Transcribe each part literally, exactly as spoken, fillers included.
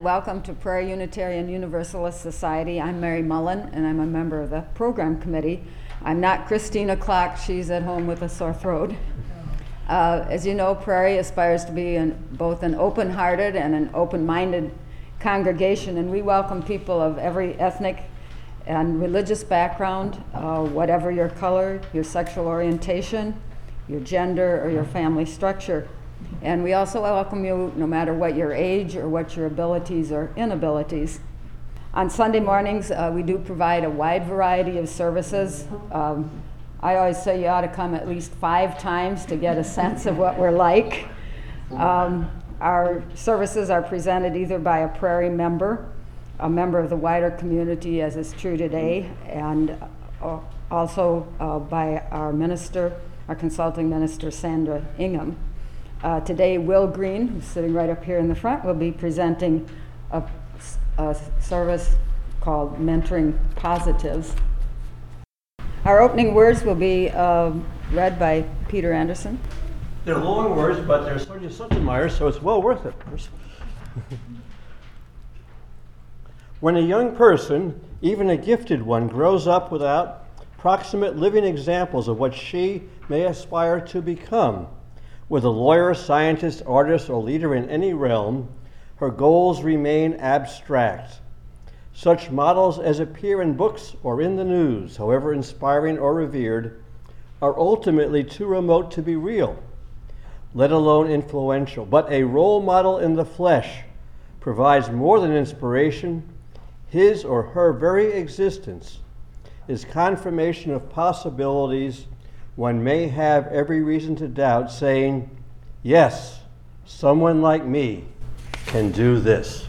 Welcome to Prairie Unitarian Universalist Society. I'm Mary Mullen, and I'm a member of the program committee. I'm not Christina Clark. She's at home with a sore throat. Uh, as you know, Prairie aspires to be an, both an open-hearted and an open-minded congregation, and we welcome people of every ethnic and religious background, uh, whatever your color, your sexual orientation, your gender, or your family structure. And we also welcome you no matter what your age or what your abilities or inabilities. On Sunday mornings, uh, we do provide a wide variety of services. Um, I always say you ought to come at least five times to get a sense of what we're like. Um, our services are presented either by a Prairie member, a member of the wider community, as is true today, and uh, also uh, by our minister, our consulting minister, Sandra Ingham. Uh, today, Will Green, who's sitting right up here in the front, will be presenting a, a service called Mentoring Positives. Our opening words will be uh, read by Peter Anderson. They're long words, but they're such a such a admire, so it's well worth it. When a young person, even a gifted one, grows up without proximate living examples of what she may aspire to become, whether lawyer, scientist, artist, or leader in any realm, her goals remain abstract. Such models as appear in books or in the news, however inspiring or revered, are ultimately too remote to be real, let alone influential. But a role model in the flesh provides more than inspiration. His or her very existence is confirmation of possibilities one may have every reason to doubt, saying, yes, someone like me can do this.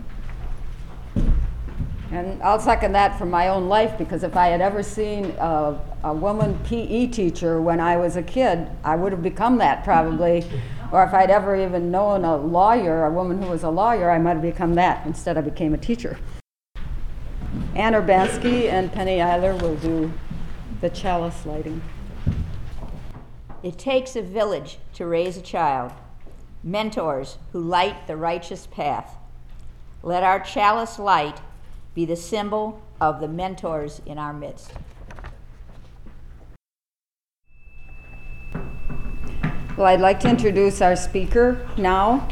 And I'll second that from my own life, because if I had ever seen a, a woman P E teacher when I was a kid, I would have become that probably. Or if I'd ever even known a lawyer, a woman who was a lawyer, I might have become that. Instead, I became a teacher. Ann Urbanski and Penny Eiler will do the chalice lighting. It takes a village to raise a child, mentors who light the righteous path. Let our chalice light be the symbol of the mentors in our midst. Well, I'd like to introduce our speaker now.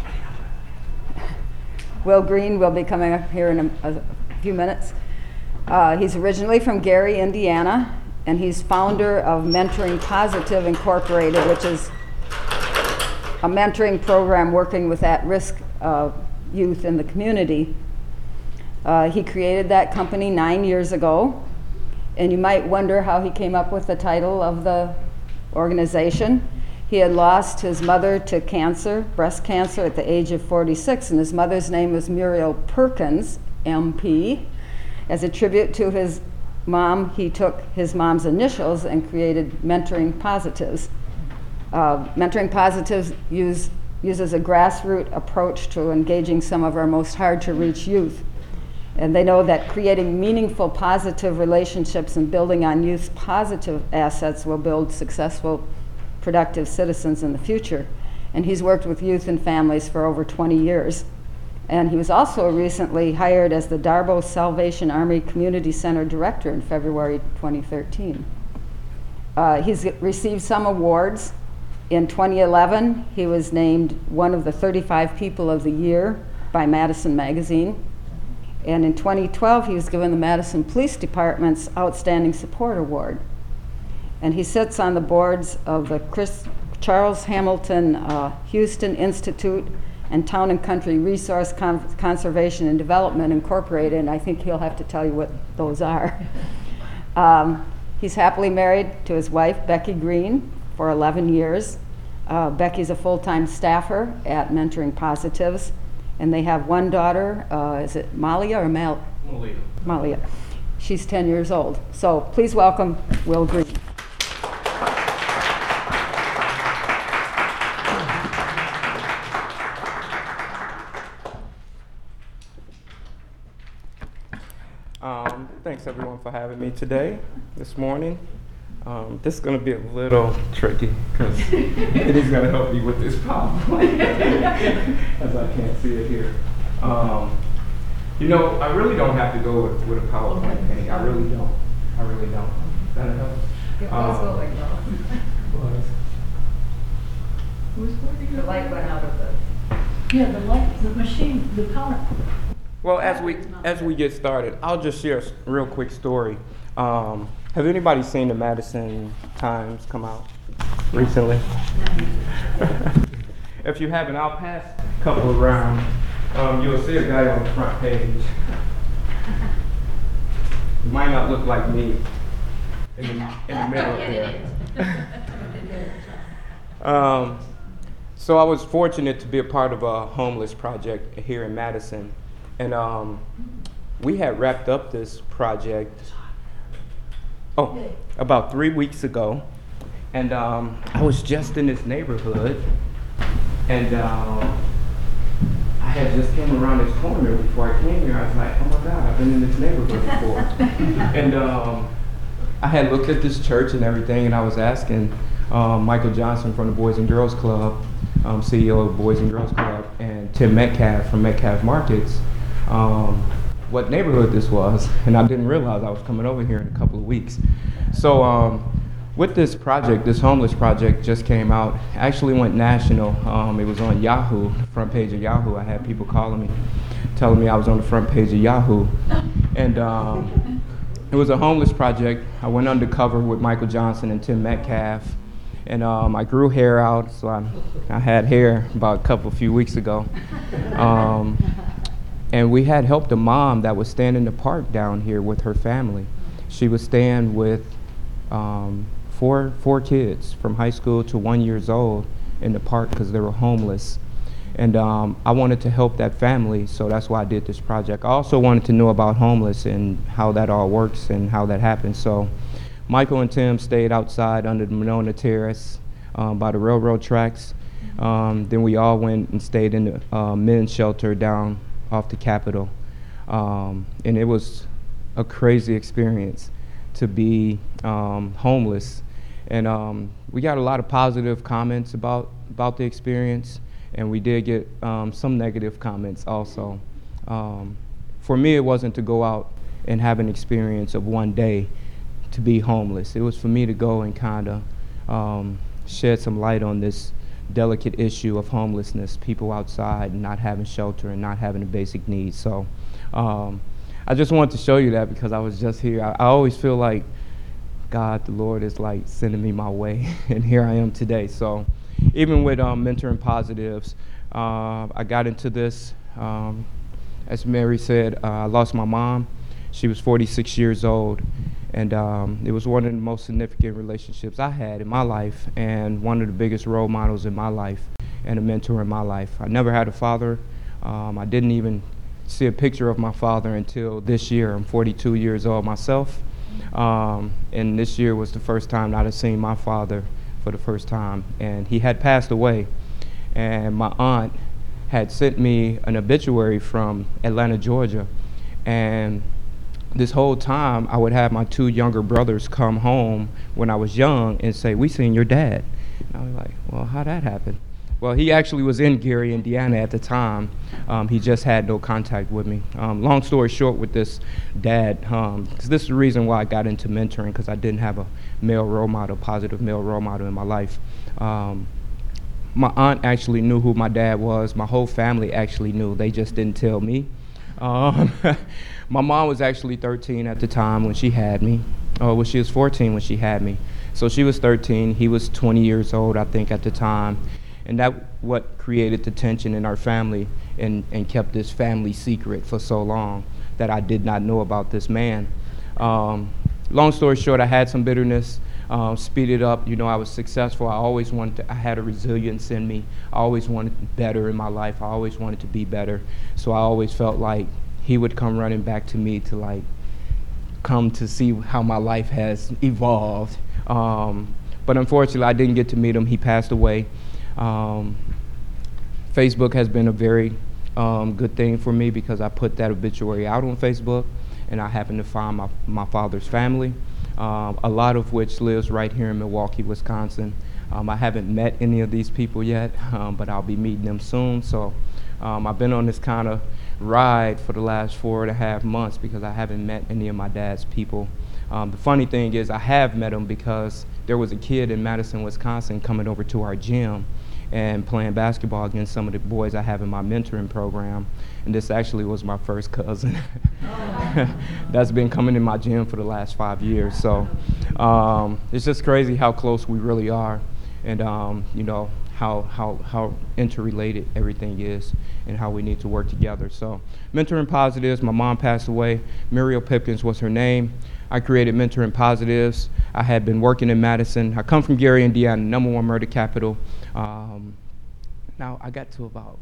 Will Green will be coming up here in a, a few minutes. Uh, he's originally from Gary, Indiana, and he's founder of Mentoring Positive Incorporated, which is a mentoring program working with at-risk uh, youth in the community. Uh, he created that company nine years ago, and you might wonder how he came up with the title of the organization. He had lost his mother to cancer, breast cancer, at the age of forty-six, and his mother's name was Muriel Perkins, M P. As a tribute to his mom, he took his mom's initials and created Mentoring Positives. Uh, Mentoring Positives use, uses a grassroots approach to engaging some of our most hard-to-reach youth. And they know that creating meaningful, positive relationships and building on youth's positive assets will build successful, productive citizens in the future. And he's worked with youth and families for over twenty years. And he was also recently hired as the Darbo Salvation Army Community Center Director in February twenty thirteen. Uh, he's received some awards. In twenty eleven, he was named one of the thirty-five People of the Year by Madison Magazine. And in twenty twelve, he was given the Madison Police Department's Outstanding Support Award. And he sits on the boards of the Chris, Charles Hamilton uh, Houston Institute and Town and Country Resource Con- Conservation and Development Incorporated, and I think he'll have to tell you what those are. um, he's happily married to his wife, Becky Green, for eleven years. Uh, Becky's a full-time staffer at Mentoring Positives, and they have one daughter, uh, is it Malia or Mal? Malia. Malia. She's ten years old. So please welcome Will Green. Um, thanks everyone for having me today, this morning. Um, this is going to be a little tricky because it is going to help me with this PowerPoint as I can't see it here. Um, you know, I really don't have to go with, with a PowerPoint, Penny. I really don't. I really don't. That'll help. It Um, was going well. The light went out of the. Yeah, the light, the machine, the power. Well, as we as we get started, I'll just share a s- real quick story. Um, have anybody seen the Madison Times come out recently? If you haven't, I'll pass a couple around. Um, you'll see a guy on the front page. It might not look like me in the, in the middle there. Um, so I was fortunate to be a part of a homeless project here in Madison. And um, we had wrapped up this project, oh, about three weeks ago. And um, I was just in this neighborhood. And um, I had just came around this corner before I came here. I was like, oh my God, I've been in this neighborhood before. And um, I had looked at this church and everything, and I was asking um, Michael Johnson from the Boys and Girls Club, um, C E O of the Boys and Girls Club, and Tim Metcalf from Metcalf Markets, um, what neighborhood this was. And I didn't realize I was coming over here in a couple of weeks. So um, with this project, this homeless project just came out, actually went national. Um, it was on Yahoo, the front page of Yahoo. I had people calling me, telling me I was on the front page of Yahoo. And um, it was a homeless project. I went undercover with Michael Johnson and Tim Metcalf. And um, I grew hair out, so I, I had hair about a couple, few weeks ago. Um, and we had helped a mom that was staying in the park down here with her family. She was staying with um, four, four kids from high school to one years old in the park because they were homeless. And um, I wanted to help that family, so that's why I did this project. I also wanted to know about homeless and how that all works and how that happens. So Michael and Tim stayed outside under the Monona Terrace um, by the railroad tracks. Um, then we all went and stayed in the uh, men's shelter down off the Capitol. Um, and it was a crazy experience to be um, homeless. And um, we got a lot of positive comments about, about the experience, and we did get um, some negative comments also. Um, for me, it wasn't to go out and have an experience of one day to be homeless. It was for me to go and kind of um, shed some light on this delicate issue of homelessness, people outside and not having shelter and not having the basic needs. So um, I just wanted to show you that because I was just here. I, I always feel like God, the Lord, is like sending me my way, and here I am today. So even with um, mentoring positives, uh, I got into this, um, as Mary said, uh, I lost my mom. She was forty-six years old, and um, it was one of the most significant relationships I had in my life, and one of the biggest role models in my life, and a mentor in my life. I never had a father. Um, I didn't even see a picture of my father until this year. I'm forty-two years old myself, um, and this year was the first time that I had seen my father for the first time, and he had passed away. And my aunt had sent me an obituary from Atlanta, Georgia, and this whole time I would have my two younger brothers come home when I was young and say, "We seen your dad." And I was like, well, how'd that happen? Well, he actually was in Gary, Indiana at the time. Um, he just had no contact with me. Um, long story short with this dad, because um, this is the reason why I got into mentoring, because I didn't have a male role model, positive male role model in my life. Um, my aunt actually knew who my dad was. My whole family actually knew. They just didn't tell me. Um, my mom was actually thirteen at the time when she had me. Oh, well, she was fourteen when she had me. So she was thirteen. He was twenty years old, I think, at the time. And that what created the tension in our family and, and kept this family secret for so long that I did not know about this man. Um, long story short, I had some bitterness. Um, speed it up, you know, I was successful. I always wanted to, I had a resilience in me. I always wanted better in my life. I always wanted to be better. So I always felt like he would come running back to me to like come to see how my life has evolved. Um, but unfortunately, I didn't get to meet him. He passed away. Um, Facebook has been a very um, good thing for me because I put that obituary out on Facebook, and I happened to find my, my father's family. Um, a lot of which lives right here in Milwaukee, Wisconsin. Um, I haven't met any of these people yet, um, but I'll be meeting them soon. So um, I've been on this kind of ride for the last four and a half months because I haven't met any of my dad's people. Um, the funny thing is I have met them because there was a kid in Madison, Wisconsin coming over to our gym and playing basketball against some of the boys I have in my mentoring program. And this actually was my first cousin that's been coming in my gym for the last five years. So um, it's just crazy how close we really are, and um, you know, how, how, how interrelated everything is and how we need to work together. So Mentoring Positives, my mom passed away. Muriel Pipkins was her name. I created Mentoring Positives. I had been working in Madison. I come from Gary, Indiana, number one murder capital. Um, now I got to about,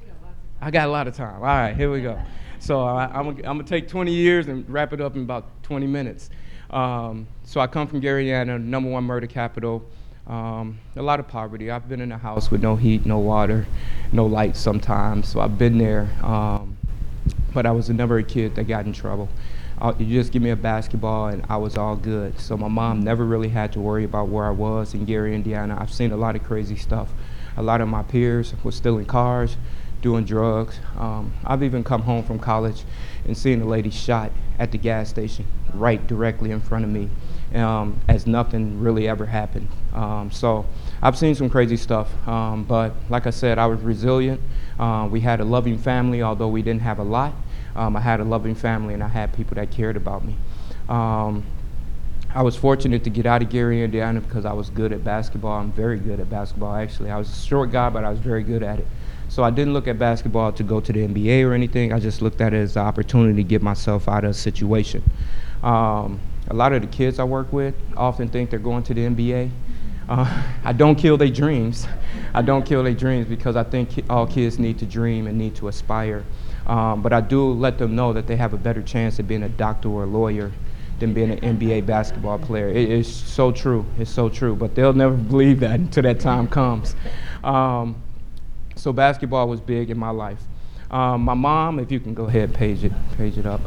I got a lot of time. All right, here we go. So I, I'm, I'm gonna take twenty years and wrap it up in about twenty minutes. Um, so I come from Gary, Indiana, number one murder capital. Um, a lot of poverty. I've been in a house with no heat, no water, no light sometimes. So I've been there, um, but I was never a kid that got in trouble. Uh, you just give me a basketball and I was all good. So my mom never really had to worry about where I was in Gary, Indiana. I've seen a lot of crazy stuff. A lot of my peers were stealing cars, doing drugs. Um, I've even come home from college and seen a lady shot at the gas station right directly in front of me, um, as nothing really ever happened. Um, so I've seen some crazy stuff, um, but like I said, I was resilient. Uh, we had a loving family, although we didn't have a lot. Um, I had a loving family and I had people that cared about me. Um, I was fortunate to get out of Gary, Indiana because I was good at basketball. I'm very good at basketball, actually. I was a short guy, but I was very good at it. So I didn't look at basketball to go to the N B A or anything. I just looked at it as an opportunity to get myself out of a situation. Um, a lot of the kids I work with often think they're going to the N B A. Uh, I don't kill their dreams. I don't kill their dreams because I think ki- all kids need to dream and need to aspire. Um, but I do let them know that they have a better chance of being a doctor or a lawyer than being an N B A basketball player. It is so true. It's so true. But they'll never believe that until that time comes. Um, so basketball was big in my life. Um, my mom, if you can go ahead, page it, page it up.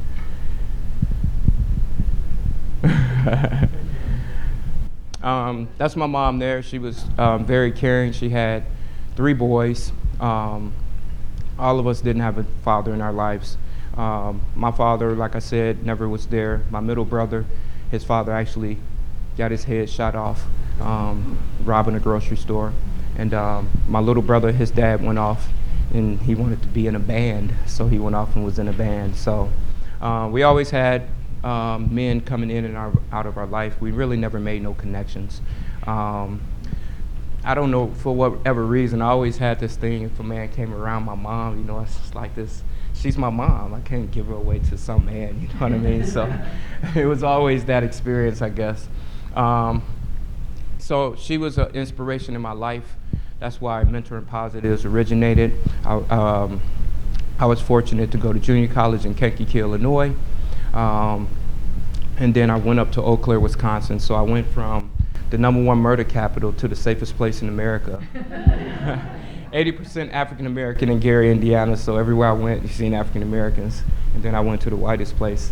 um, that's my mom there. She was um, very caring. She had three boys. Um, all of us didn't have a father in our lives. Um, my father, like I said, never was there. My middle brother, his father actually got his head shot off um, robbing a grocery store. And um, my little brother, his dad went off and he wanted to be in a band, so he went off and was in a band. So uh, we always had um, men coming in and our, out of our life. We really never made no connections. Um, I don't know, for whatever reason, I always had this thing, if a man came around my mom, you know, it's just like this, she's my mom, I can't give her away to some man, you know what I mean? So it was always that experience, I guess. Um, so she was an inspiration in my life. That's why Mentoring Positives originated. I, um, I was fortunate to go to junior college in Kankakee, Illinois. Um, and then I went up to Eau Claire, Wisconsin. So I went from the number one murder capital to the safest place in America. eighty percent African American in Gary, Indiana, so everywhere I went, you seen African Americans. And then I went to the whitest place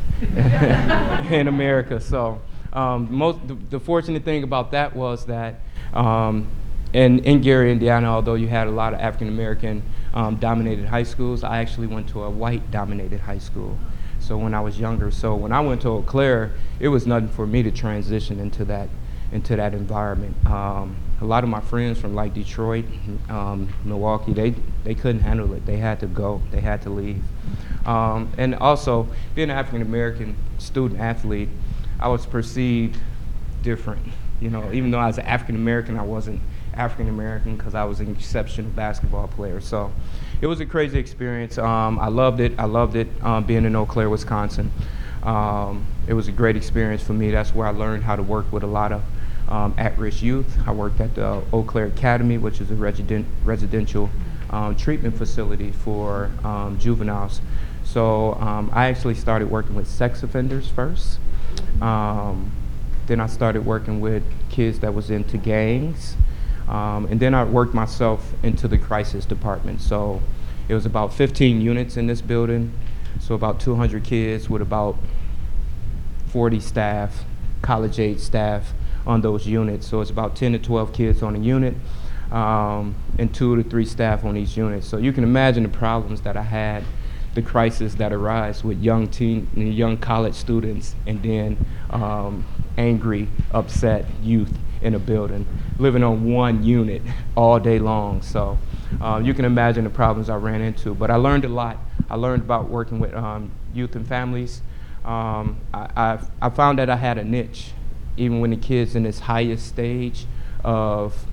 in America. So um, most, the, the fortunate thing about that was that um, in, in Gary, Indiana, although you had a lot of African American um, dominated high schools, I actually went to a white dominated high school. So when I was younger, so when I went to Eau Claire, it was nothing for me to transition into that into that environment. Um, a lot of my friends from like Detroit, um, Milwaukee, they, they couldn't handle it. They had to go, they had to leave. Um, and also, being an African American student athlete, I was perceived different. You know, even though I was an African American, I wasn't African American because I was an exceptional basketball player. So it was a crazy experience. Um, I loved it, I loved it um, being in Eau Claire, Wisconsin. Um, it was a great experience for me. That's where I learned how to work with a lot of um, at-risk youth. I worked at the Eau Claire Academy, which is a resident, residential um, treatment facility for um, juveniles. So um, I actually started working with sex offenders first. Um, then I started working with kids that was into gangs. Um, and then I worked myself into the crisis department. So it was about fifteen units in this building. So about two hundred kids with about forty staff, college-age staff on those units. So it's about ten to twelve kids on a unit, um, and two to three staff on each unit. So you can imagine the problems that I had the crisis that arise with young teen, young college students, and then um, angry, upset youth in a building, living on one unit all day long. So uh, you can imagine the problems I ran into. But I learned a lot. I learned about working with um, youth and families. Um, I, I, I found that I had a niche, even when the kids in this highest stage of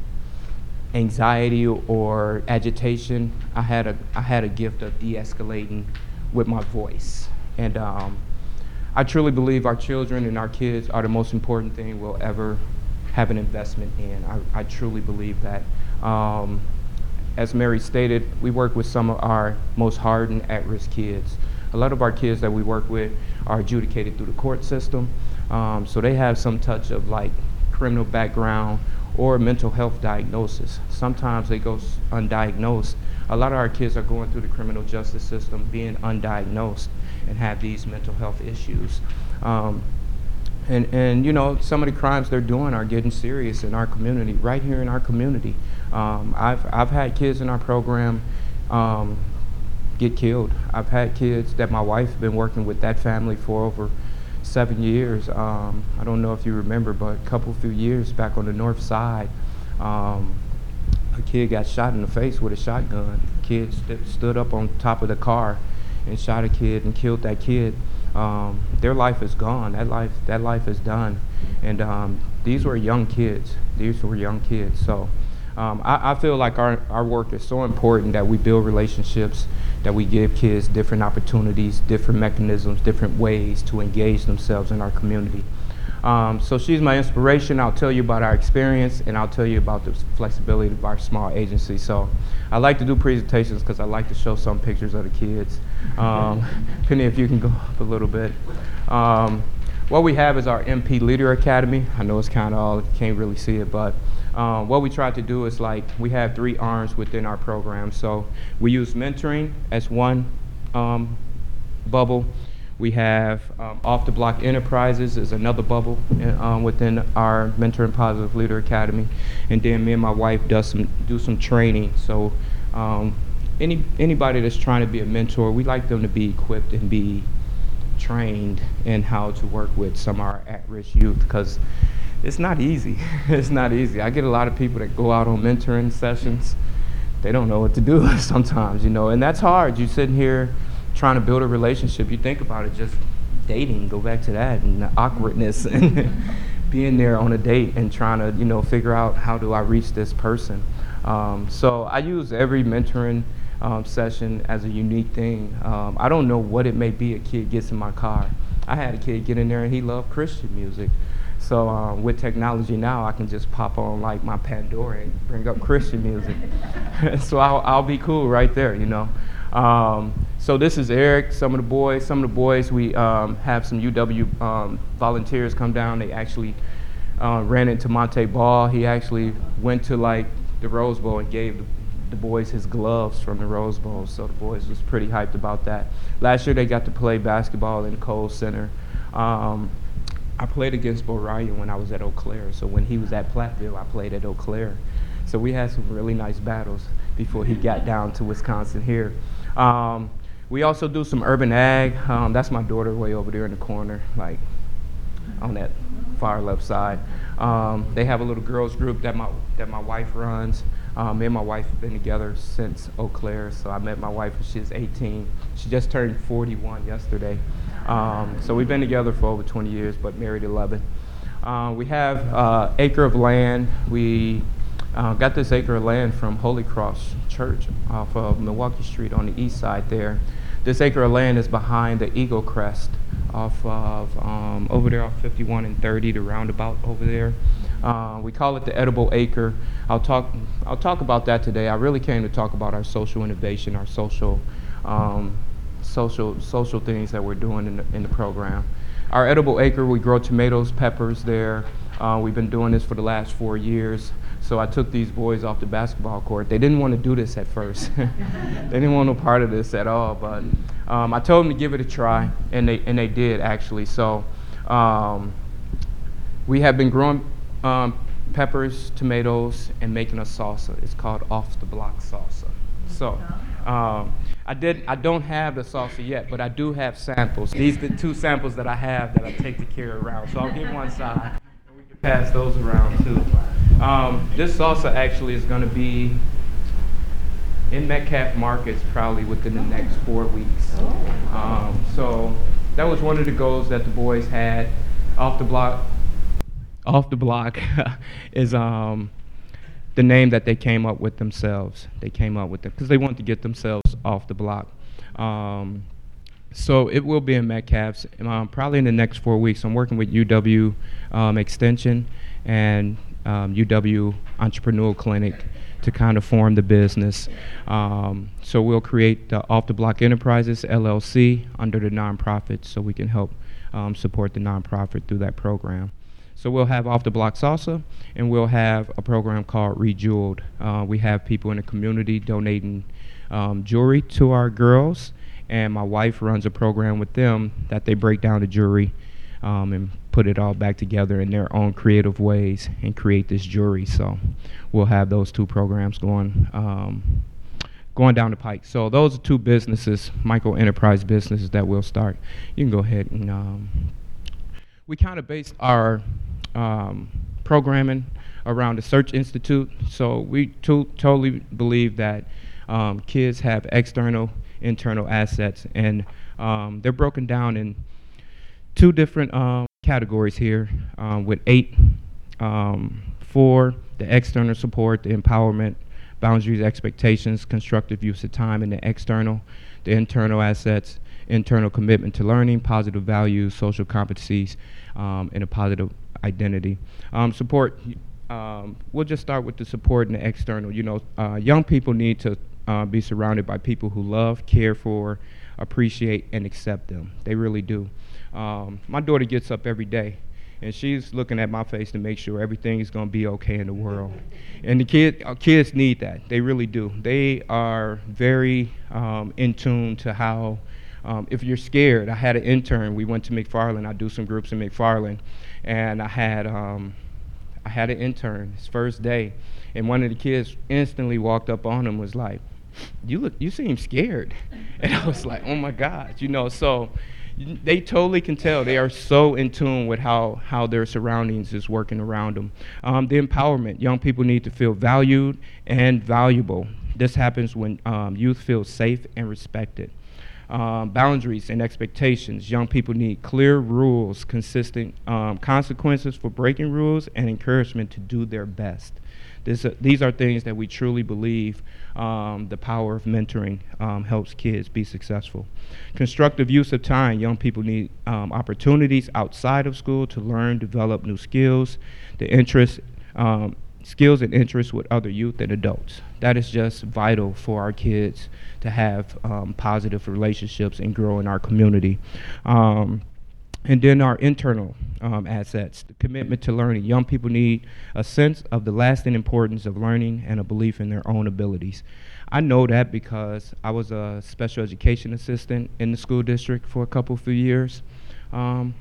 anxiety or agitation. I had a I had a gift of de-escalating with my voice, and um, I truly believe our children and our kids are the most important thing we'll ever have an investment in. I, I truly believe that. Um, as Mary stated, we work with some of our most hardened, at-risk kids. A lot of our kids that we work with are adjudicated through the court system, um, so they have some touch of like criminal background or mental health diagnosis. Sometimes they go s- undiagnosed. A lot of our kids are going through the criminal justice system being undiagnosed and have these mental health issues. Um, and, and you know, some of the crimes they're doing are getting serious in our community, right here in our community. Um, I've, I've had kids in our program um, get killed. I've had kids that my wife been working with that family for over seven years. Um, I don't know if you remember, but a couple few years back on the north side, um, a kid got shot in the face with a shotgun. Kid st- stood up on top of the car and shot a kid and killed that kid. Um, their life is gone. That life, that life is done. And um, these were young kids. These were young kids. So um, I, I feel like our, our work is so important that we build relationships, that we give kids different opportunities, different mechanisms, different ways to engage themselves in our community. Um, so she's my inspiration. I'll tell you about our experience, and I'll tell you about the flexibility of our small agency. So I like to do presentations because I like to show some pictures of the kids. Um, Penny, if you can go up a little bit. Um, what we have is our M P Leader Academy. I know it's kind of all, you can't really see it, but um, what we try to do is like, we have three arms within our program. So we use mentoring as one um, bubble. We have um, Off the Block Enterprises is another bubble in, um, within our Mentor and Positive Leader Academy. And then me and my wife does some, do some training. So um, any anybody that's trying to be a mentor, we like them to be equipped and be trained in how to work with some of our at-risk youth, because it's not easy. It's not easy. I get a lot of people that go out on mentoring sessions. They don't know what to do sometimes, you know, and that's hard. You're sitting here trying to build a relationship. You think about it, just dating, go back to that, and the awkwardness and being there on a date and trying to, you know, figure out how do I reach this person. Um, so I use every mentoring um, session as a unique thing. Um, I don't know what it may be. A kid gets in my car. I had a kid get in there and he loved Christian music. So um, with technology now, I can just pop on like my Pandora and bring up Christian music. So I'll, I'll be cool right there, you know. Um, so this is Eric, some of the boys. Some of the boys, we um, have some U W um, volunteers come down. They actually uh, ran into Monte Ball. He actually went to like the Rose Bowl and gave the, the boys his gloves from the Rose Bowl. So the boys was pretty hyped about that. Last year they got to play basketball in Cole Center. Um, I played against Bo Ryan when I was at Eau Claire. So when he was at Platteville, I played at Eau Claire. So we had some really nice battles before he got down to Wisconsin here. Um, we also do some urban ag. Um, that's my daughter way over there in the corner, like on that far left side. Um, they have a little girls group that my that my wife runs. Um, me and my wife have been together since Eau Claire. So I met my wife when she was eighteen. She just turned forty-one yesterday. Um, so we've been together for over twenty years, but married eleven. Uh, we have uh, acre of land. We Uh, got this acre of land from Holy Cross Church off of Milwaukee Street on the east side there. This acre of land is behind the Eagle Crest off of um, over there off fifty-one and thirty, the roundabout over there. Uh, we call it the edible acre. I'll talk I'll talk about that today. I really came to talk about our social innovation, our social um, social social things that we're doing in the, in the program. Our edible acre, we grow tomatoes, peppers there. Uh, we've been doing this for the last four years. So I took these boys off the basketball court. They didn't want to do this at first. They didn't want no part of this at all. But um, I told them to give it a try, and they and they did actually. So um, we have been growing um, peppers, tomatoes, and making a salsa. It's called Off the Block salsa. So Um, I did. I don't have the salsa yet, but I do have samples. These are the two samples that I have that I take to carry around. So I'll get one side, and we can pass those around too. Um, this salsa actually is going to be in Metcalf markets probably within the next four weeks. Um, so that was one of the goals that the boys had. Off the block. Off the block is um, the name that they came up with themselves. They came up with it because they wanted to get themselves off the block. Um, so it will be in Metcalf's um, probably in the next four weeks. I'm working with U W um, Extension and um, U W Entrepreneurial Clinic to kind of form the business. Um, so we'll create the Off the Block Enterprises L L C under the nonprofit so we can help um, support the nonprofit through that program. So we'll have Off the Block Salsa, and we'll have a program called Rejeweled. Uh, we have people in the community donating um, jewelry to our girls, and my wife runs a program with them that they break down the jewelry um, and put it all back together in their own creative ways and create this jewelry. So we'll have those two programs going um, going down the pike. So those are two businesses, micro enterprise businesses that we'll start. You can go ahead and um, we kind of based our um, programming around the Search Institute. So we to totally believe that um, kids have external, internal assets, and um, they're broken down in two different um, categories here um, with eight um, for the external support, the empowerment, boundaries, expectations, constructive use of time, and the external, the internal assets, internal commitment to learning, positive values, social competencies, um, and a positive identity. Um, support, um, we'll just start with the support and the external. You know, uh, young people need to uh, be surrounded by people who love, care for, appreciate, and accept them. They really do. Um, my daughter gets up every day, and she's looking at my face to make sure everything is going to be okay in the world. And the kid, uh, kids need that. They really do. They are very um, in tune to how, um, if you're scared, I had an intern. We went to McFarland. I do some groups in McFarland, and I had um, I had an intern his first day, and one of the kids instantly walked up on him and was like, "You look, you seem scared," and I was like, "Oh my God," you know. So they totally can tell. They are so in tune with how, how their surroundings is working around them. Um, the empowerment. Young people need to feel valued and valuable. This happens when um, youth feel safe and respected. Um, boundaries and expectations. Young people need clear rules, consistent um, consequences for breaking rules, and encouragement to do their best. This, uh, these are things that we truly believe um, the power of mentoring um, helps kids be successful. Constructive use of time. Young people need um, opportunities outside of school to learn, develop new skills, the interest, um, skills and interests with other youth and adults. That is just vital for our kids to have um, positive relationships and grow in our community. Um, And then our internal um, assets, the commitment to learning. Young people need a sense of the lasting importance of learning and a belief in their own abilities. I know that because I was a special education assistant in the school district for a couple few years. Um,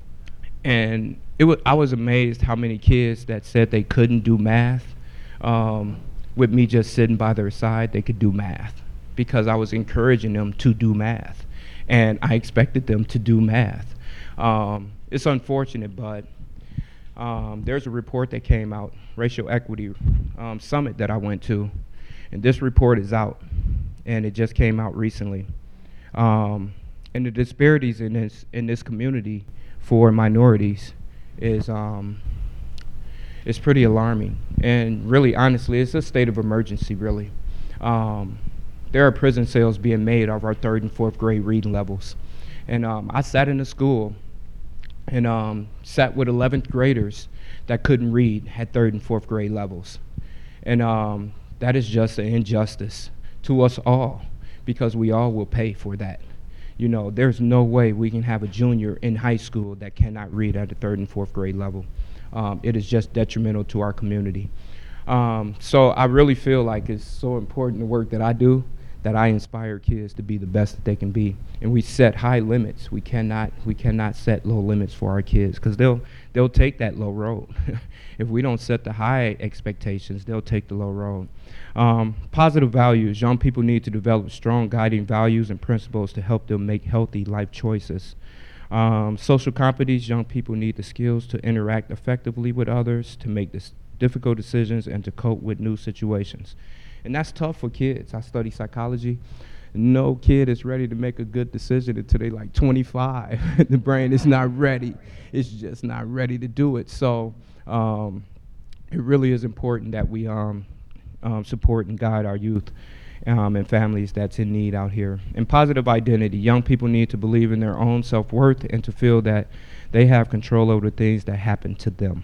and it wa- I was amazed how many kids that said they couldn't do math, um, with me just sitting by their side, they could do math because I was encouraging them to do math. And I expected them to do math. Um, it's unfortunate, but um, there's a report that came out, Racial Equity um, Summit that I went to, and this report is out, and it just came out recently. Um, and the disparities in this in this community for minorities is um, is pretty alarming, and really, honestly, it's a state of emergency. Really, um, there are prison cells being made of our third and fourth grade reading levels, and um, I sat in a school. And um, sat with eleventh graders that couldn't read at third and fourth grade levels. And um, that is just an injustice to us all because we all will pay for that. You know, there's no way we can have a junior in high school that cannot read at the third and fourth grade level. Um, it is just detrimental to our community. Um, so I really feel like it's so important the work that I do that I inspire kids to be the best that they can be. And we set high limits. We cannot we cannot set low limits for our kids, because they'll they'll take that low road. If we don't set the high expectations, they'll take the low road. Um, positive values. Young people need to develop strong guiding values and principles to help them make healthy life choices. Um, social competence. Young people need the skills to interact effectively with others, to make this difficult decisions, and to cope with new situations. And that's tough for kids. I study psychology. No kid is ready to make a good decision until they're like twenty-five. The brain is not ready. It's just not ready to do it. So um, it really is important that we um, um, support and guide our youth um, and families that's in need out here. And positive identity. Young people need to believe in their own self-worth and to feel that they have control over the things that happen to them.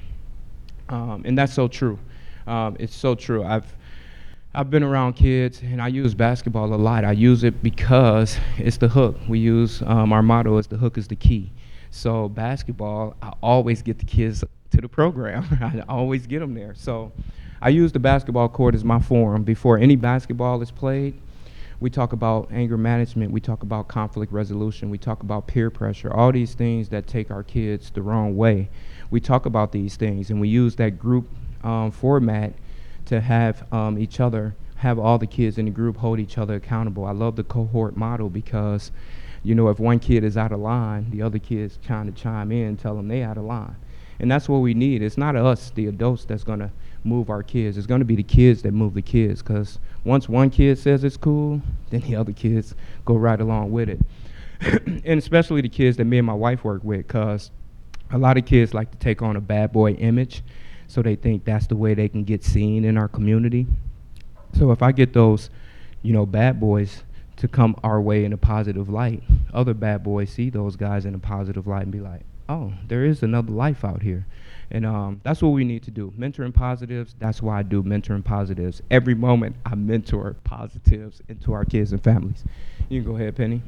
Um, and that's so true. Um, it's so true. I've I've been around kids, and I use basketball a lot. I use it because it's the hook. We use, um, our motto is the hook is the key. So basketball, I always get the kids to the program. I always get them there. So I use the basketball court as my forum. Before any basketball is played, we talk about anger management. We talk about conflict resolution. We talk about peer pressure, all these things that take our kids the wrong way. We talk about these things, and we use that group um, format to have um, each other, have all the kids in the group hold each other accountable. I love the cohort model because, you know, if one kid is out of line, the other kids trying to chime in and tell them they out of line. And that's what we need. It's not us, the adults, that's going to move our kids. It's going to be the kids that move the kids, because once one kid says it's cool, then the other kids go right along with it. And especially the kids that me and my wife work with, because a lot of kids like to take on a bad boy image. So they think that's the way they can get seen in our community. So if I get those, you know, bad boys to come our way in a positive light, other bad boys see those guys in a positive light and be like, oh, there is another life out here. And um, that's what we need to do. Mentoring positives, that's why I do mentoring positives. Every moment I mentor positives into our kids and families. You can go ahead, Penny.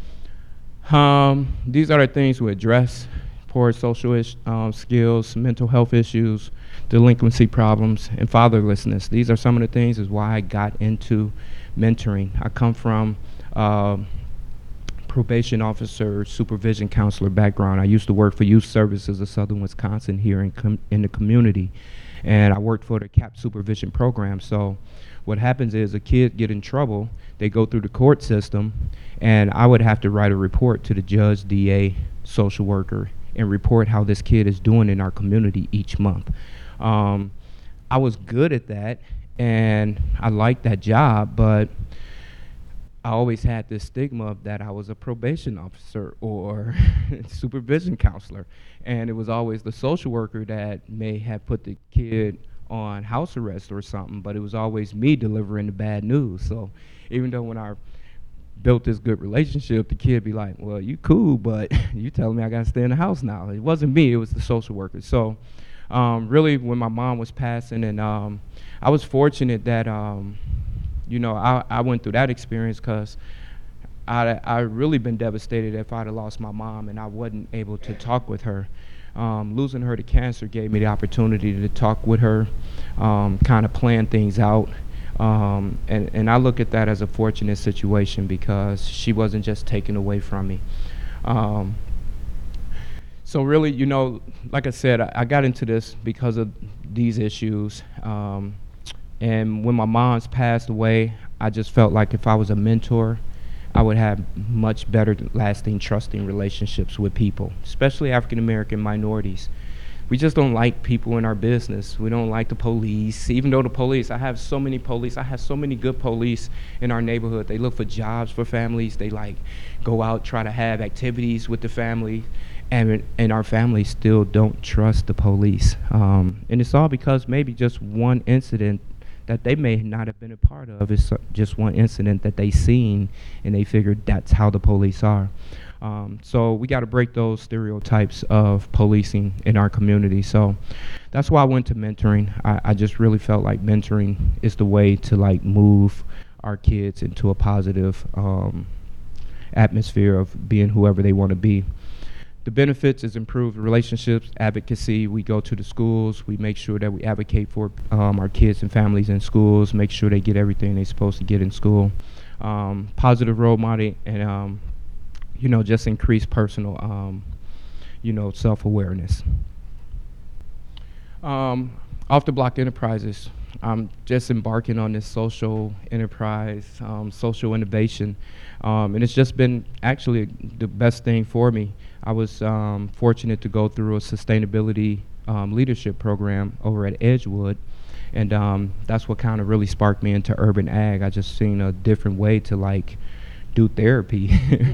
Um, these are the things we address: poor social ish, um, skills, mental health issues, delinquency problems, and fatherlessness. These are some of the things is why I got into mentoring. I come from uh, probation officer, supervision counselor background. I used to work for Youth Services of Southern Wisconsin here in, com- in the community, and I worked for the C A P supervision program. So what happens is a kid get in trouble, they go through the court system, and I would have to write a report to the judge, D A, social worker, and report how this kid is doing in our community each month. Um, I was good at that, and I liked that job, but I always had this stigma of that I was a probation officer or supervision counselor, and it was always the social worker that may have put the kid on house arrest or something, but it was always me delivering the bad news. So even though when I built this good relationship, the kid be like, well, you cool, but you telling me I gotta stay in the house now. It wasn't me, it was the social worker. So um, really when my mom was passing, and um, I was fortunate that, um, you know, I, I went through that experience, because I I really been devastated if I'd have lost my mom and I wasn't able to talk with her. Um, losing her to cancer gave me the opportunity to talk with her, um, kind of plan things out. Um, and, and I look at that as a fortunate situation, because she wasn't just taken away from me. Um, so really, you know, like I said, I, I got into this because of these issues. Um, and when my mom's passed away, I just felt like if I was a mentor, I would have much better lasting, trusting relationships with people, especially African American minorities. We just don't like people in our business. We don't like the police. Even though the police, I have so many police, I have so many good police in our neighborhood. They look for jobs for families. They like go out, try to have activities with the family. And, and our families still don't trust the police. Um, and it's all because maybe just one incident that they may not have been a part of is just one incident that they seen, and they figured that's how the police are. Um, so we got to break those stereotypes of policing in our community. So that's why I went to mentoring. I, I just really felt like mentoring is the way to like move our kids into a positive um, atmosphere of being whoever they want to be. The benefits is improved relationships, advocacy. We go to the schools. We make sure that we advocate for um, our kids and families in schools, make sure they get everything they're supposed to get in school. um, positive role model, and um, you know, just increase personal, um, you know, self-awareness. Um, Off the Block Enterprises, I'm just embarking on this social enterprise, um, social innovation, um, and it's just been actually the best thing for me. I was um, fortunate to go through a sustainability um, leadership program over at Edgewood, and um, that's what kind of really sparked me into urban ag. I just seen a different way to like do therapy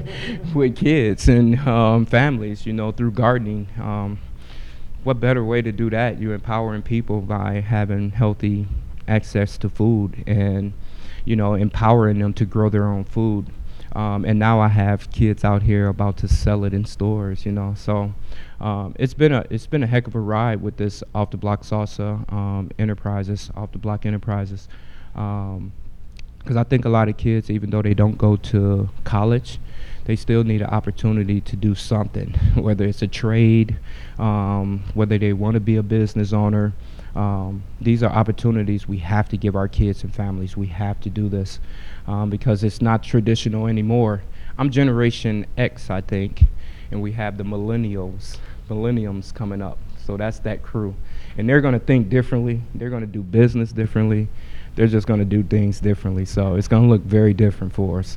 with kids and um, families, you know, through gardening. Um, what better way to do that? You're empowering people by having healthy access to food and, you know, empowering them to grow their own food. Um, and now I have kids out here about to sell it in stores, you know. So um, it's been a it's been a heck of a ride with this Off the Block Salsa um, Enterprises, Off the Block Enterprises, because um, I think a lot of kids, even though they don't go to college, they still need an opportunity to do something, whether it's a trade, um, whether they want to be a business owner. Um, these are opportunities we have to give our kids and families. We have to do this um, because it's not traditional anymore. I'm Generation X, I think, and we have the millennials, millenniums coming up. So that's that crew. And they're going to think differently. They're going to do business differently. They're just going to do things differently. So it's going to look very different for us.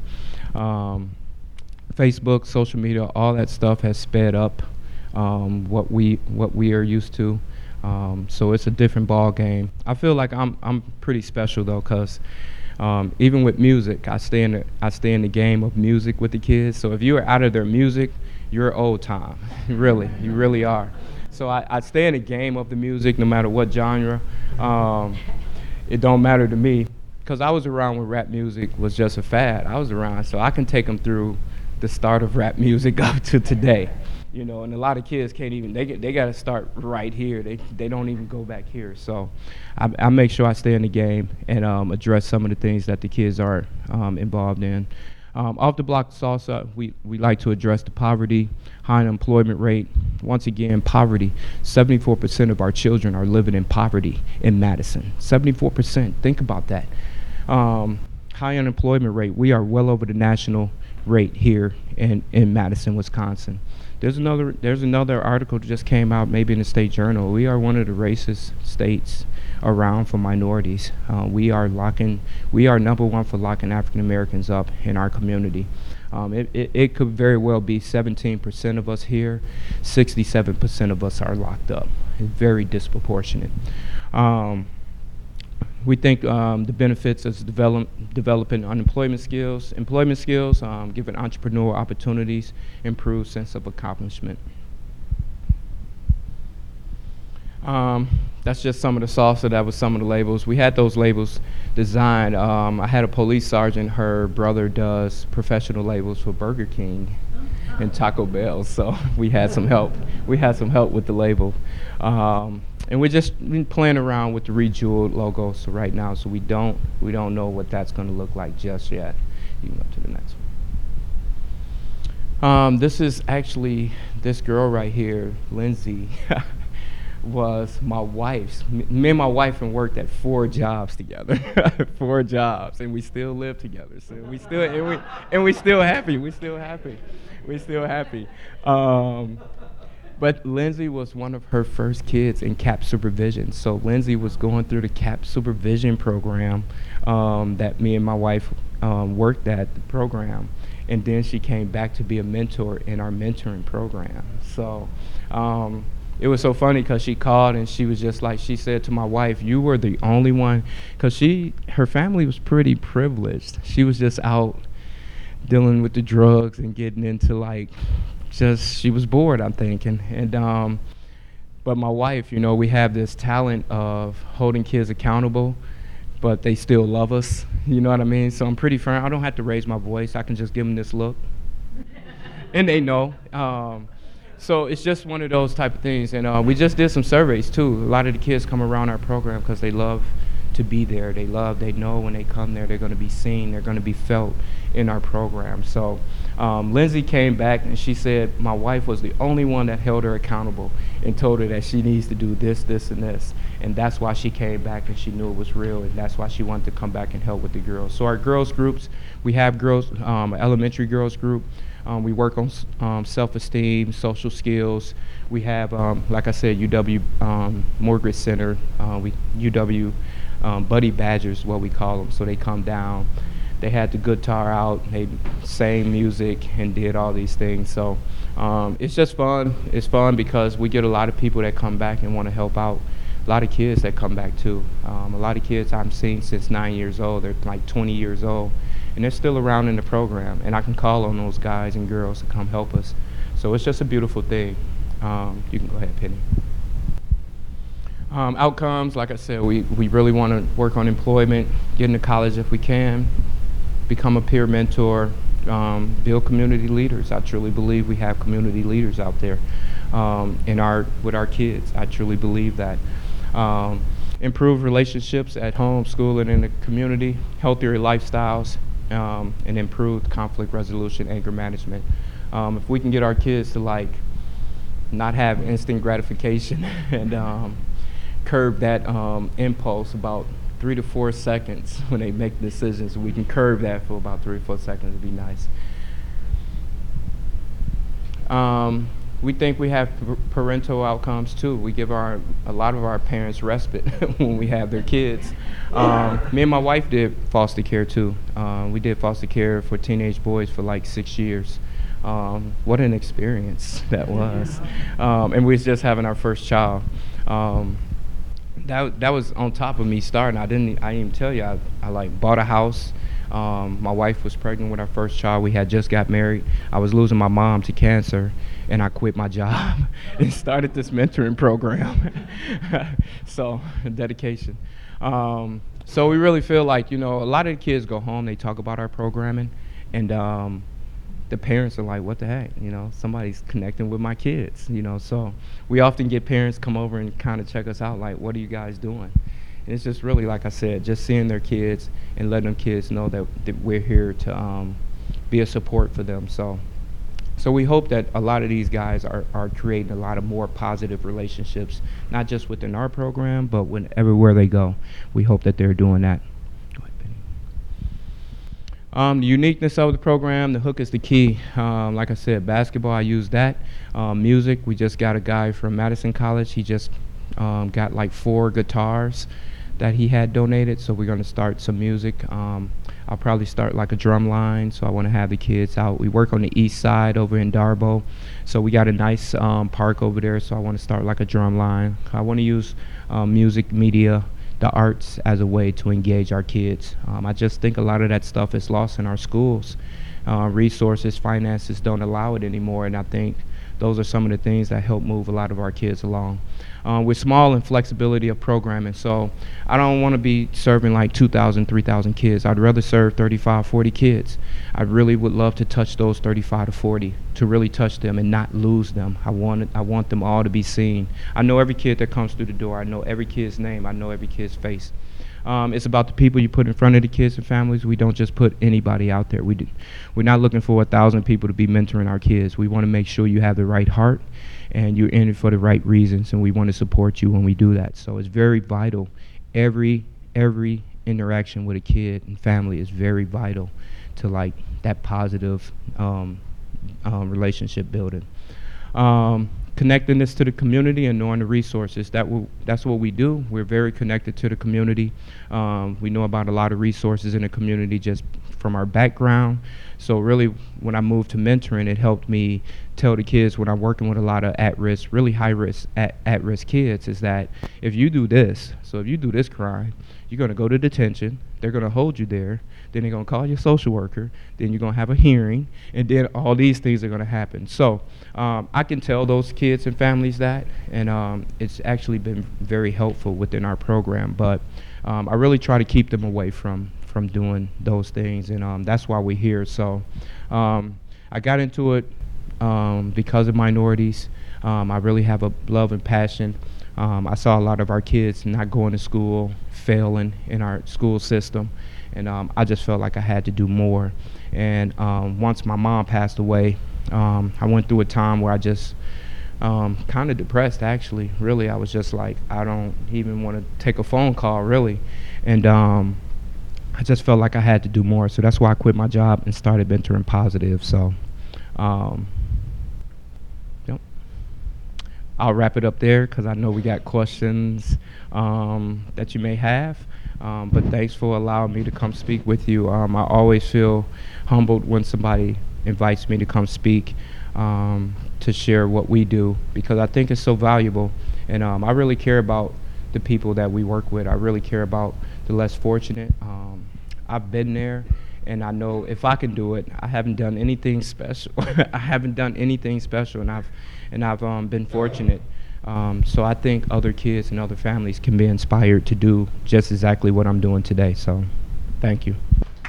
Um, Facebook, social media, all that stuff has sped up um, what we what we are used to. Um, so it's a different ball game. I feel like I'm I'm pretty special though, cause um, even with music, I stay in the I stay in the game of music with the kids. So if you are out of their music, you're old time. Really, you really are. So I, I stay in the game of the music, no matter what genre. Um, it don't matter to me, cause I was around when rap music was just a fad. I was around, so I can take them through the start of rap music up to today, you know, and a lot of kids can't even, they get, they got to start right here. They they don't even go back here. So I, I make sure I stay in the game and um, address some of the things that the kids are um, involved in. Um, Off the Block Salsa, we, we like to address the poverty, high unemployment rate. Once again, poverty. seventy-four percent of our children are living in poverty in Madison. seventy-four percent, think about that. Um, high unemployment rate, we are well over the national rate here in, in Madison, Wisconsin. There's another there's another article that just came out, maybe in the State Journal. We are one of the racist states around for minorities. Uh, we are locking we are number one for locking African Americans up in our community. Um, it, it, it could very well be seventeen percent of us here, sixty-seven percent of us are locked up. It's very disproportionate. Um, We think um, the benefits is develop, developing unemployment skills, employment skills, um, giving entrepreneur opportunities, improved sense of accomplishment. Um, that's just some of the salsa. That was some of the labels. We had those labels designed. Um, I had a police sergeant. Her brother does professional labels for Burger King and Taco Bell, so we had some help. We had some help with the label. Um, And we're just been playing around with the rejeweled logo so right now, so we don't we don't know what that's going to look like just yet. You can go to the next one. Um, this is actually this girl right here, Lindsay, was my wife's. M- me and my wife and worked at four jobs together, four jobs, and we still live together. So we still and we and we still happy. We still happy. We still happy. Um, But Lindsay was one of her first kids in CAP supervision. So Lindsay was going through the CAP supervision program um, that me and my wife um, worked at the program. And then she came back to be a mentor in our mentoring program. So um, it was so funny because she called and she was just like, she said to my wife, you were the only one, because she, her family was pretty privileged. She was just out dealing with the drugs and getting into like, just she was bored, I'm thinking. And um but my wife, you know, we have this talent of holding kids accountable, but they still love us, you know what I mean? So I'm pretty firm. I don't have to raise my voice. I can just give them this look and they know. Um so it's just one of those type of things. And uh, we just did some surveys too. A lot of the kids come around our program because they love to be there. They love, they know when they come there, they're going to be seen, they're going to be felt in our program. So um, Lindsay came back and she said my wife was the only one that held her accountable and told her that she needs to do this, this, and this. And that's why she came back, and she knew it was real, and that's why she wanted to come back and help with the girls. So our girls groups, we have girls, um, elementary girls group. Um, we work on um, self-esteem, social skills. We have, um, like I said, U W um, Mortgage Center, uh, we U W um, Buddy Badgers, what we call them. So they come down, they had the guitar out, they sang music and did all these things. So um, it's just fun. It's fun because we get a lot of people that come back and want to help out. A lot of kids that come back too. Um, a lot of kids I've seen since nine years old. They're like twenty years old, and they're still around in the program. And I can call on those guys and girls to come help us. So it's just a beautiful thing. Um, you can go ahead, Penny. Um, outcomes, like I said, we, we really want to work on employment, get into college if we can, become a peer mentor, um, build community leaders. I truly believe we have community leaders out there um, in our with our kids. I truly believe that. Um, improve relationships at home, school, and in the community, healthier lifestyles, um, and improved conflict resolution, anger management. Um, if we can get our kids to like not have instant gratification and um, curb that um, impulse about three to four seconds when they make decisions, we can curb that for about three or four seconds, it'd be nice. Um, We think we have parental outcomes too. We give our a lot of our parents respite when we have their kids. Um, me and my wife did foster care too. Uh, we did foster care for teenage boys for like six years. Um, what an experience that was. Um, and we was just having our first child. Um, that that was on top of me starting. I didn't I didn't even tell you. I, I like bought a house. Um, my wife was pregnant with our first child. We had just got married. I was losing my mom to cancer, and I quit my job and started this mentoring program. So, dedication. Um, so we really feel like, you know, a lot of the kids go home, they talk about our programming, and um, the parents are like, what the heck, you know, somebody's connecting with my kids, you know. So we often get parents come over and kind of check us out, like, what are you guys doing? And it's just really, like I said, just seeing their kids and letting them kids know that, that we're here to um, be a support for them. So so we hope that a lot of these guys are, are creating a lot of more positive relationships, not just within our program, but when everywhere they go. We hope that they're doing that. Go ahead, Penny. Um, the uniqueness of the program, the hook is the key. Um, like I said, basketball, I use that. Um, music, we just got a guy from Madison College. He just um, got like four guitars that he had donated, so we're going to start some music. Um, I'll probably start like a drum line, so I want to have the kids out. We work on the east side over in Darbo, so we got a nice um, park over there, so I want to start like a drum line. I want to use um, music, media, the arts as a way to engage our kids. Um, I just think a lot of that stuff is lost in our schools. Uh, resources, finances don't allow it anymore, and I think those are some of the things that help move a lot of our kids along. Um, we're small in flexibility of programming, so I don't want to be serving like two thousand, three thousand kids. I'd rather serve thirty-five, forty kids. I really would love to touch those thirty-five to forty, to really touch them and not lose them. I want it, I want them all to be seen. I know every kid that comes through the door. I know every kid's name. I know every kid's face. Um, it's about the people you put in front of the kids and families. We don't just put anybody out there. We do, we're not looking for a thousand people to be mentoring our kids. We want to make sure you have the right heart and you're in it for the right reasons, and we want to support you when we do that. So it's very vital. Every every interaction with a kid and family is very vital to like that positive um, um, relationship building. Um, connecting this to the community and knowing the resources. That will, that's what we do. We're very connected to the community. Um, we know about a lot of resources in the community just from our background. So really, when I moved to mentoring, it helped me tell the kids when I'm working with a lot of at-risk, really high-risk, at, at-risk kids, is that if you do this, so if you do this crime, you're going to go to detention, they're going to hold you there, then they're going to call your social worker, then you're going to have a hearing, and then all these things are going to happen. So um, I can tell those kids and families that, and um, it's actually been very helpful within our program. But um, I really try to keep them away from, from doing those things, and um, that's why we're here. So um, I got into it um, because of minorities. Um, I really have a love and passion Um, I saw a lot of our kids not going to school, failing in our school system, and um, I just felt like I had to do more. And um, once my mom passed away, um, I went through a time where I just um, kind of depressed, actually. Really, I was just like, I don't even want to take a phone call, really. And um, I just felt like I had to do more. So that's why I quit my job and started Mentoring Positive. So um, yep. I'll wrap it up there because I know we got questions um, that you may have. Um, but thanks for allowing me to come speak with you. Um, I always feel humbled when somebody invites me to come speak um, to share what we do, because I think it's so valuable. And um, I really care about the people that we work with. I really care about the less fortunate. Um, I've been there, and I know if I can do it, I haven't done anything special. I haven't done anything special, and I've and I've um, been fortunate. Um, so I think other kids and other families can be inspired to do just exactly what I'm doing today. So thank you.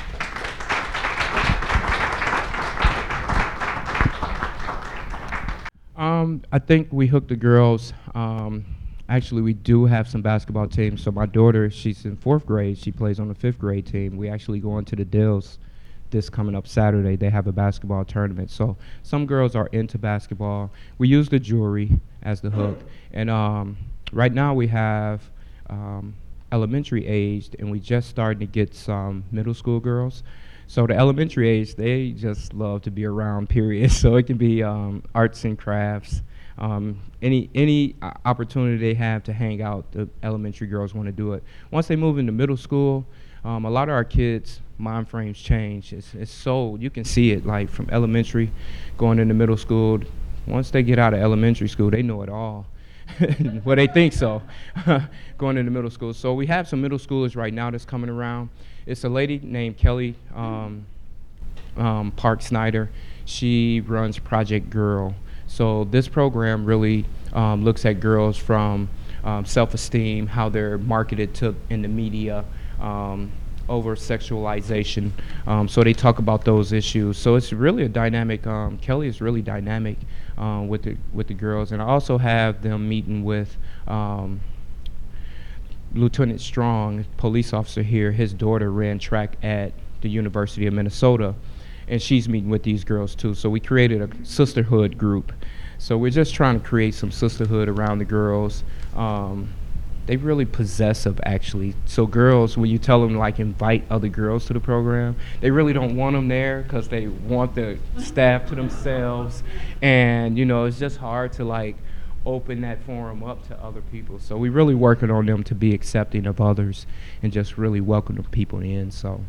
Um, I think we hooked the girls. Um, actually, we do have some basketball teams. So my daughter, she's in fourth grade. She plays on the fifth grade team. We actually go into the Dills this coming up Saturday. They have a basketball tournament. So some girls are into basketball. We use the jewelry as the hook. And um, right now we have um, elementary aged, and we just starting to get some middle school girls. So the elementary age, they just love to be around, period. So it can be um, arts and crafts. Um, any any uh, opportunity they have to hang out, the elementary girls want to do it. Once they move into middle school, um, a lot of our kids' mind frames change. It's, it's so, you can see it, like from elementary going into middle school. Once they get out of elementary school, they know it all. Well, they think so, going into middle school. So we have some middle schoolers right now that's coming around. It's a lady named Kelly um, um, Park Snyder. She runs Project Girl. So this program really um, looks at girls from um, self-esteem, how they're marketed to in the media, um, over sexualization. Um, so they talk about those issues. So it's really a dynamic. Um, Kelly is really dynamic um, with the with the girls, and I also have them meeting with um, Lieutenant Strong, police officer here. His daughter ran track at the University of Minnesota, and she's meeting with these girls too. So we created a sisterhood group. So we're just trying to create some sisterhood around the girls. Um, they really possessive, actually. So girls, when you tell them like invite other girls to the program, they really don't want them there because they want the staff to themselves. And you know, it's just hard to like open that forum up to other people. So we're really working on them to be accepting of others and just really welcome the people in. So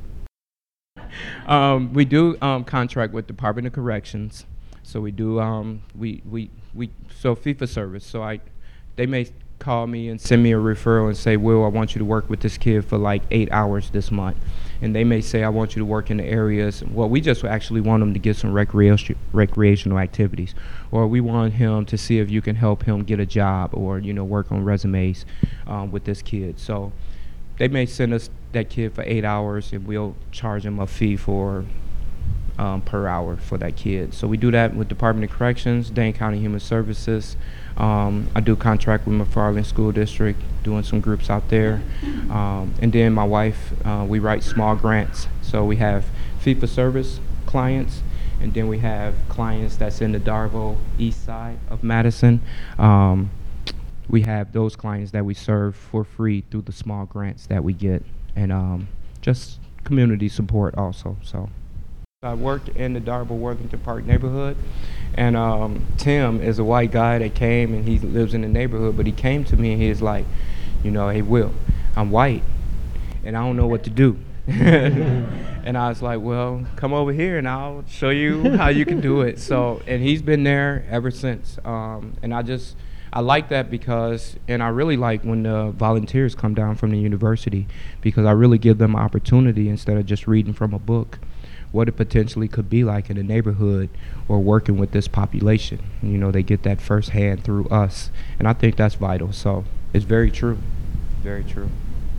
um, we do um, contract with Department of Corrections. So we do um, we we we so fee for service. So I they may call me and send me a referral and say, Will, I want you to work with this kid for like eight hours this month. And they may say, I want you to work in the areas. Well, we just actually want him to get some recreation, recreational activities. Or we want him to see if you can help him get a job or, you know, work on resumes um, with this kid. So they may send us that kid for eight hours and we'll charge him a fee for um, per hour for that kid. So we do that with Department of Corrections, Dane County Human Services. Um, I do contract with McFarland School District, doing some groups out there. Um, and then my wife, uh, we write small grants. So we have fee-for-service clients, and then we have clients that's in the Darville east side of Madison. Um, we have those clients that we serve for free through the small grants that we get, and um, just community support also. So I worked in the Darville Worthington Park neighborhood. And um, Tim is a white guy that came, and he lives in the neighborhood, but he came to me and he was like, you know, hey, Will, I'm white and I don't know what to do. And I was like, well, come over here and I'll show you how you can do it. So, and he's been there ever since. Um, and I just, I like that because, and I really like when the volunteers come down from the university, because I really give them an opportunity instead of just reading from a book, what it potentially could be like in a neighborhood or working with this population. You know, they get that firsthand through us, and I think that's vital. So it's very true, very true.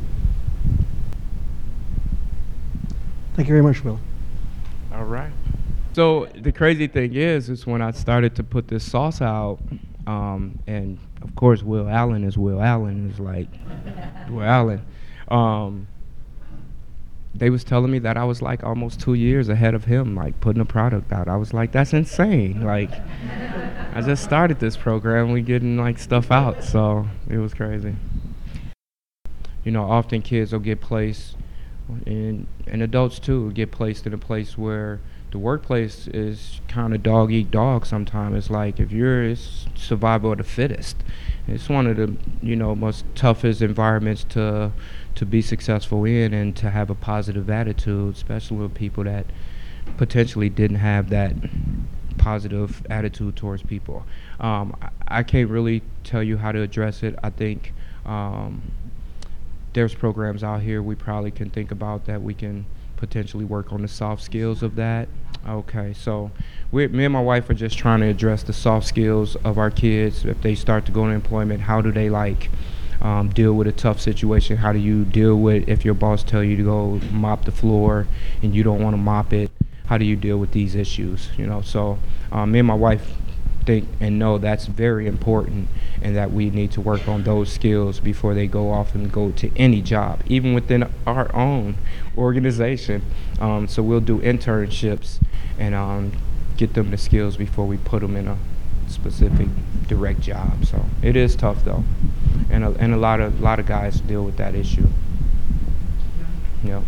Thank you very much, Will. All right. So the crazy thing is, is when I started to put this sauce out, Um, and of course, Will Allen is Will Allen. Is like Will Allen. Um, they was telling me that I was like almost two years ahead of him, like putting a product out. I was like, that's insane. Like, I just started this program, we getting like stuff out, so it was crazy. You know, often kids will get placed, in, and adults too, will get placed in a place where the workplace is kind of dog eat dog sometimes. It's like if you're it's survival of the fittest. It's one of the, you know, most toughest environments to to be successful in and to have a positive attitude, especially with people that potentially didn't have that positive attitude towards people. Um, I, I can't really tell you how to address it. I think um, there's programs out here we probably can think about that we can potentially work on the soft skills of that. Okay, so we, me and my wife are just trying to address the soft skills of our kids. If they start to go into employment, how do they like um, deal with a tough situation? How do you deal with if your boss tell you to go mop the floor and you don't want to mop it? How do you deal with these issues? You know, so um, me and my wife think and know that's very important, and that we need to work on those skills before they go off and go to any job, even within our own organization. Um, so we'll do internships and um, get them the skills before we put them in a specific direct job. So it is tough though, and a, and a lot of lot of guys deal with that issue. Yeah.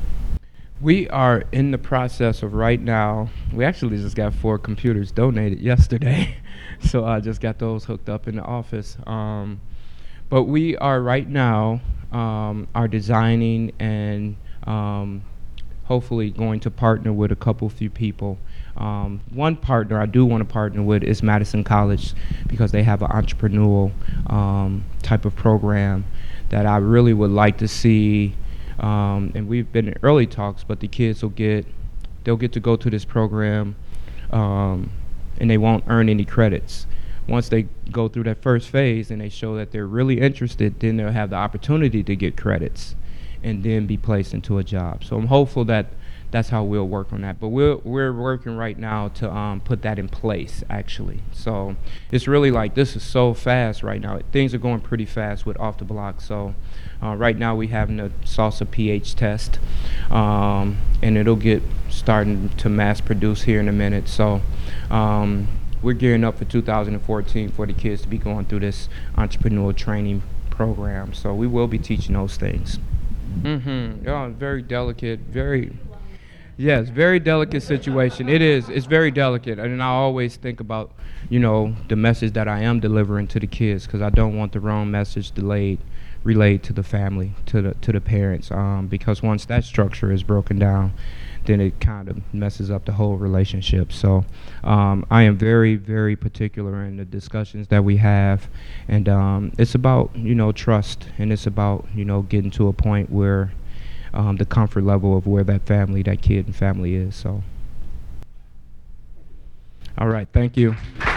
We are in the process of right now, we actually just got four computers donated yesterday, so I just got those hooked up in the office. Um, but we are right now um, are designing and um, hopefully going to partner with a couple few people. Um, one partner I do want to partner with is Madison College, because they have an entrepreneurial um, type of program that I really would like to see. Um, and we've been in early talks, but the kids will get, they'll get to go to this program, um, and they won't earn any credits. Once they go through that first phase and they show that they're really interested, then they'll have the opportunity to get credits and then be placed into a job. So I'm hopeful that that's how we'll work on that. But we're, we're working right now to um, put that in place, actually. So it's really like, this is so fast right now. Things are going pretty fast with Off the Block. So uh, right now we having a SALSA pH test, um, and it'll get starting to mass produce here in a minute. So um, we're gearing up for two thousand fourteen for the kids to be going through this entrepreneurial training program. So we will be teaching those things. Mm-hmm. Yeah, very delicate, very... Yes, very delicate situation. It is. It's very delicate, and I always think about, you know, the message that I am delivering to the kids, because I don't want the wrong message delayed, relayed to the family, to the to the parents. Um, because once that structure is broken down, then it kind of messes up the whole relationship. So um, I am very, very particular in the discussions that we have, and um, it's about, you know, trust, and it's about, you know, getting to a point where Um, the comfort level of where that family, that kid and family is. So, all right, thank you.